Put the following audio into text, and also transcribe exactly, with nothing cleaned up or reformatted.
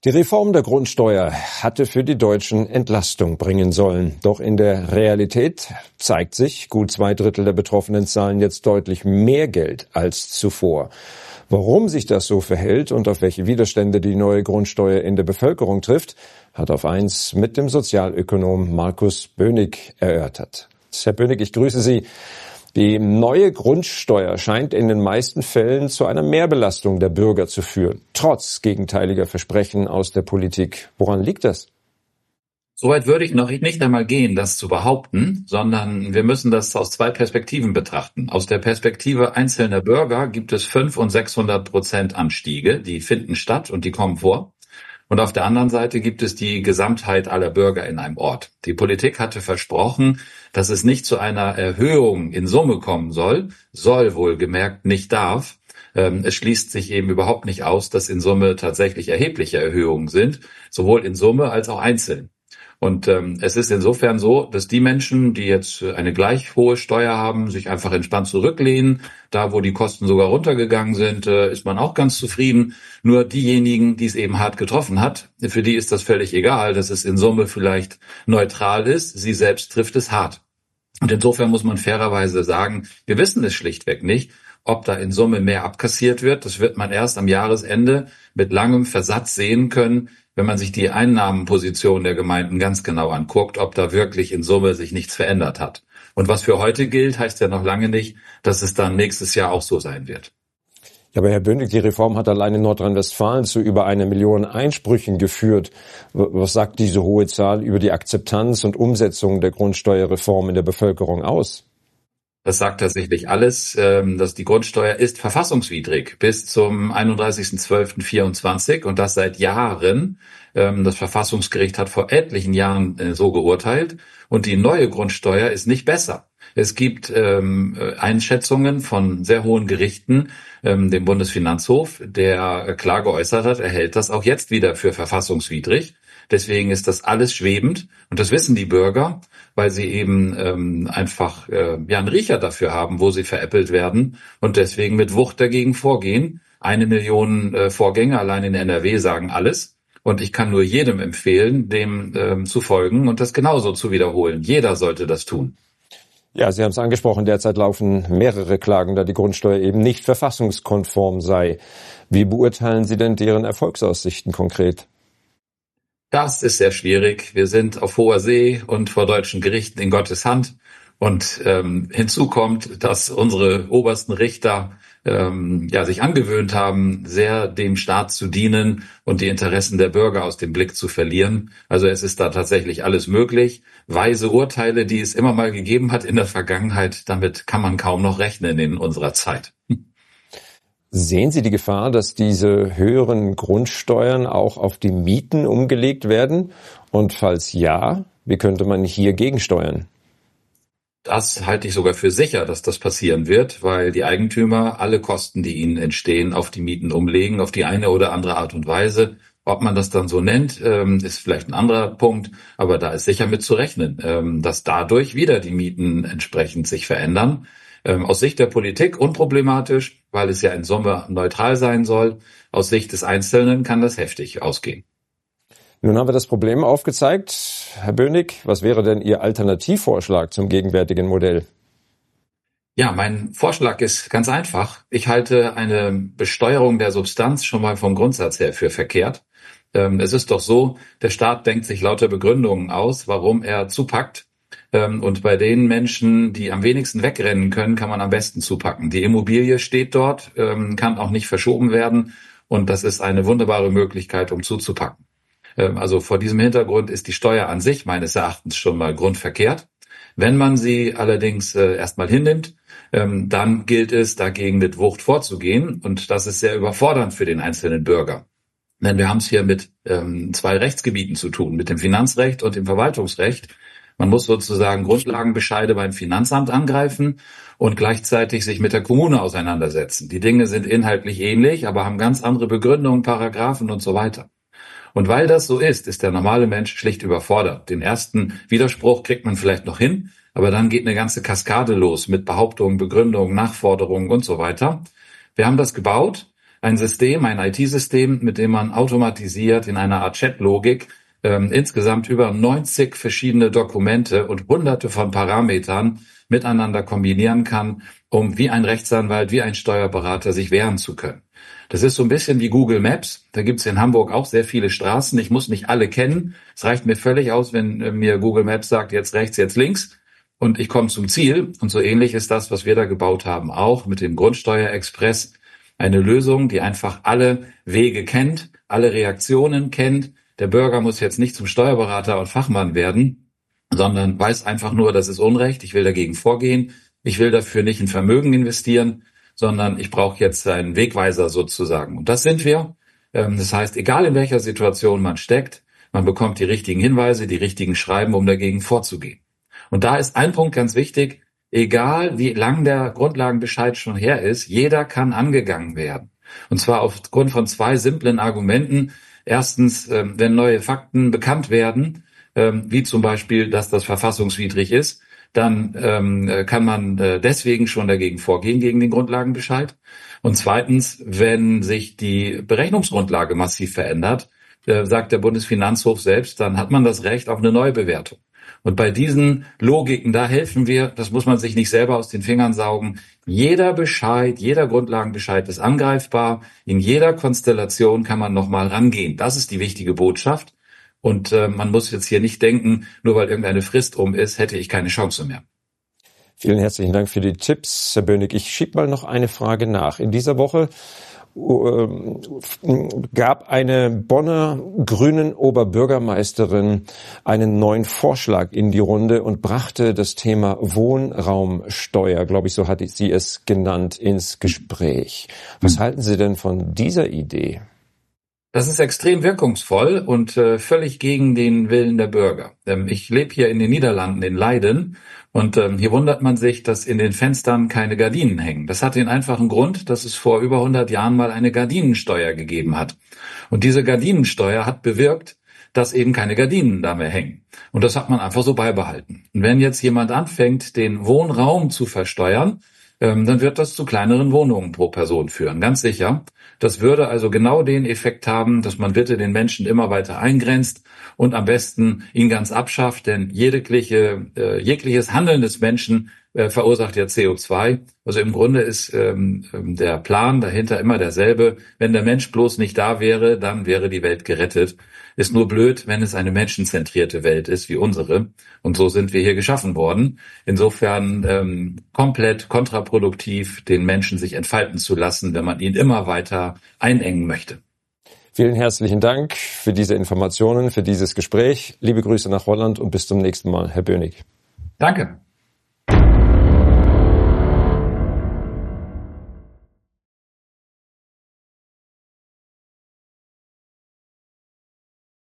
Die Reform der Grundsteuer hatte für die Deutschen Entlastung bringen sollen. Doch in der Realität zeigt sich, gut zwei Drittel der Betroffenen zahlen jetzt deutlich mehr Geld als zuvor. Warum sich das so verhält und auf welche Widerstände die neue Grundsteuer in der Bevölkerung trifft, hat auf eins mit dem Sozialökonom Markus Bönig erörtert. Herr Bönig, ich grüße Sie. Die neue Grundsteuer scheint in den meisten Fällen zu einer Mehrbelastung der Bürger zu führen, trotz gegenteiliger Versprechen aus der Politik. Woran liegt das? Soweit würde ich noch nicht einmal gehen, das zu behaupten, sondern wir müssen das aus zwei Perspektiven betrachten. Aus der Perspektive einzelner Bürger gibt es fünf und sechshundert Prozent Anstiege, die finden statt und die kommen vor. Und auf der anderen Seite gibt es die Gesamtheit aller Bürger in einem Ort. Die Politik hatte versprochen, dass es nicht zu einer Erhöhung in Summe kommen soll, soll wohlgemerkt nicht darf. Es schließt sich eben überhaupt nicht aus, dass in Summe tatsächlich erhebliche Erhöhungen sind, sowohl in Summe als auch einzeln. Und ähm, es ist insofern so, dass die Menschen, die jetzt eine gleich hohe Steuer haben, sich einfach entspannt zurücklehnen. Da, wo die Kosten sogar runtergegangen sind, äh, ist man auch ganz zufrieden. Nur diejenigen, die es eben hart getroffen hat, für die ist das völlig egal, dass es in Summe vielleicht neutral ist. Sie selbst trifft es hart. Und insofern muss man fairerweise sagen, wir wissen es schlichtweg nicht, ob da in Summe mehr abkassiert wird. Das wird man erst am Jahresende mit langem Versatz sehen können, wenn man sich die Einnahmenposition der Gemeinden ganz genau anguckt, ob da wirklich in Summe sich nichts verändert hat. Und was für heute gilt, heißt ja noch lange nicht, dass es dann nächstes Jahr auch so sein wird. Ja, aber Herr Bönig, die Reform hat allein in Nordrhein-Westfalen zu über eine Million Einsprüchen geführt. Was sagt diese hohe Zahl über die Akzeptanz und Umsetzung der Grundsteuerreform in der Bevölkerung aus? Das sagt tatsächlich alles, dass die Grundsteuer ist verfassungswidrig bis zum einunddreißigsten zwölften vierundzwanzig und das seit Jahren. Das Verfassungsgericht hat vor etlichen Jahren so geurteilt und die neue Grundsteuer ist nicht besser. Es gibt Einschätzungen von sehr hohen Gerichten, dem Bundesfinanzhof, der klar geäußert hat, er hält das auch jetzt wieder für verfassungswidrig. Deswegen ist das alles schwebend und das wissen die Bürger, weil sie eben ähm, einfach äh, ja einen Riecher dafür haben, wo sie veräppelt werden und deswegen mit Wucht dagegen vorgehen. Eine Million äh, Vorgänge allein in N R W sagen alles und ich kann nur jedem empfehlen, dem ähm, zu folgen und das genauso zu wiederholen. Jeder sollte das tun. Ja, Sie haben es angesprochen, derzeit laufen mehrere Klagen, da die Grundsteuer eben nicht verfassungskonform sei. Wie beurteilen Sie denn deren Erfolgsaussichten konkret? Das ist sehr schwierig. Wir sind auf hoher See und vor deutschen Gerichten in Gottes Hand. Und ähm, hinzu kommt, dass unsere obersten Richter ähm, ja sich angewöhnt haben, sehr dem Staat zu dienen und die Interessen der Bürger aus dem Blick zu verlieren. Also es ist da tatsächlich alles möglich. Weise Urteile, die es immer mal gegeben hat in der Vergangenheit, damit kann man kaum noch rechnen in unserer Zeit. Sehen Sie die Gefahr, dass diese höheren Grundsteuern auch auf die Mieten umgelegt werden? Und falls ja, wie könnte man hier gegensteuern? Das halte ich sogar für sicher, dass das passieren wird, weil die Eigentümer alle Kosten, die ihnen entstehen, auf die Mieten umlegen, auf die eine oder andere Art und Weise. Ob man das dann so nennt, ist vielleicht ein anderer Punkt, aber da ist sicher mit zu rechnen, dass dadurch wieder die Mieten entsprechend sich verändern. Aus Sicht der Politik unproblematisch, weil es ja in Summe neutral sein soll. Aus Sicht des Einzelnen kann das heftig ausgehen. Nun haben wir das Problem aufgezeigt. Herr Bönig, was wäre denn Ihr Alternativvorschlag zum gegenwärtigen Modell? Ja, mein Vorschlag ist ganz einfach. Ich halte eine Besteuerung der Substanz schon mal vom Grundsatz her für verkehrt. Es ist doch so, der Staat denkt sich lauter Begründungen aus, warum er zupackt. Und bei den Menschen, die am wenigsten wegrennen können, kann man am besten zupacken. Die Immobilie steht dort, kann auch nicht verschoben werden und das ist eine wunderbare Möglichkeit, um zuzupacken. Also vor diesem Hintergrund ist die Steuer an sich meines Erachtens schon mal grundverkehrt. Wenn man sie allerdings erstmal hinnimmt, dann gilt es, dagegen mit Wucht vorzugehen und das ist sehr überfordernd für den einzelnen Bürger. Denn wir haben es hier mit zwei Rechtsgebieten zu tun, mit dem Finanzrecht und dem Verwaltungsrecht. Man muss sozusagen Grundlagenbescheide beim Finanzamt angreifen und gleichzeitig sich mit der Kommune auseinandersetzen. Die Dinge sind inhaltlich ähnlich, aber haben ganz andere Begründungen, Paragraphen und so weiter. Und weil das so ist, ist der normale Mensch schlicht überfordert. Den ersten Widerspruch kriegt man vielleicht noch hin, aber dann geht eine ganze Kaskade los mit Behauptungen, Begründungen, Nachforderungen und so weiter. Wir haben das gebaut ein System, ein I T-System, mit dem man automatisiert in einer Art Chat-Logik ähm, insgesamt über neunzig verschiedene Dokumente und hunderte von Parametern miteinander kombinieren kann, um wie ein Rechtsanwalt, wie ein Steuerberater sich wehren zu können. Das ist so ein bisschen wie Google Maps. Da gibt's in Hamburg auch sehr viele Straßen. Ich muss nicht alle kennen. Es reicht mir völlig aus, wenn äh, mir Google Maps sagt, jetzt rechts, jetzt links. Und ich komme zum Ziel. Und so ähnlich ist das, was wir da gebaut haben, auch mit dem Grundsteuerexpress. Eine Lösung, die einfach alle Wege kennt, alle Reaktionen kennt. Der Bürger muss jetzt nicht zum Steuerberater und Fachmann werden, sondern weiß einfach nur, das ist Unrecht, ich will dagegen vorgehen, ich will dafür nicht in Vermögen investieren, sondern ich brauche jetzt einen Wegweiser sozusagen. Und das sind wir. Das heißt, egal in welcher Situation man steckt, man bekommt die richtigen Hinweise, die richtigen Schreiben, um dagegen vorzugehen. Und da ist ein Punkt ganz wichtig: Egal wie lang der Grundlagenbescheid schon her ist, jeder kann angegangen werden. Und zwar aufgrund von zwei simplen Argumenten. Erstens, wenn neue Fakten bekannt werden, wie zum Beispiel, dass das verfassungswidrig ist, dann kann man deswegen schon dagegen vorgehen, gegen den Grundlagenbescheid. Und zweitens, wenn sich die Berechnungsgrundlage massiv verändert, sagt der Bundesfinanzhof selbst, dann hat man das Recht auf eine Neubewertung. Und bei diesen Logiken, da helfen wir, das muss man sich nicht selber aus den Fingern saugen. Jeder Bescheid, jeder Grundlagenbescheid ist angreifbar. In jeder Konstellation kann man nochmal rangehen. Das ist die wichtige Botschaft. Und äh, man muss jetzt hier nicht denken, nur weil irgendeine Frist um ist, hätte ich keine Chance mehr. Vielen herzlichen Dank für die Tipps, Herr Bönig. Ich schiebe mal noch eine Frage nach. In dieser Woche gab eine Bonner Grünen Oberbürgermeisterin einen neuen Vorschlag in die Runde und brachte das Thema Wohnraumsteuer, glaube ich, so hat sie es genannt, ins Gespräch. Was halten Sie denn von dieser Idee? Das ist extrem wirkungsvoll und äh, völlig gegen den Willen der Bürger. Ähm, ich lebe hier in den Niederlanden, in Leiden, und ähm, hier wundert man sich, dass in den Fenstern keine Gardinen hängen. Das hat den einfachen Grund, dass es vor über hundert Jahren mal eine Gardinensteuer gegeben hat. Und diese Gardinensteuer hat bewirkt, dass eben keine Gardinen da mehr hängen. Und das hat man einfach so beibehalten. Und wenn jetzt jemand anfängt, den Wohnraum zu versteuern, ähm, dann wird das zu kleineren Wohnungen pro Person führen, ganz sicher. Das würde also genau den Effekt haben, dass man bitte den Menschen immer weiter eingrenzt und am besten ihn ganz abschafft, denn jegliche, äh, jegliches Handeln des Menschen äh, verursacht ja C O zwei. Also im Grunde ist ähm, der Plan dahinter immer derselbe. Wenn der Mensch bloß nicht da wäre, dann wäre die Welt gerettet. Ist nur blöd, wenn es eine menschenzentrierte Welt ist wie unsere. Und so sind wir hier geschaffen worden. Insofern ähm, komplett kontraproduktiv, den Menschen sich entfalten zu lassen, wenn man ihn immer weiter einengen möchte. Vielen herzlichen Dank für diese Informationen, für dieses Gespräch. Liebe Grüße nach Holland und bis zum nächsten Mal, Herr Bönig. Danke.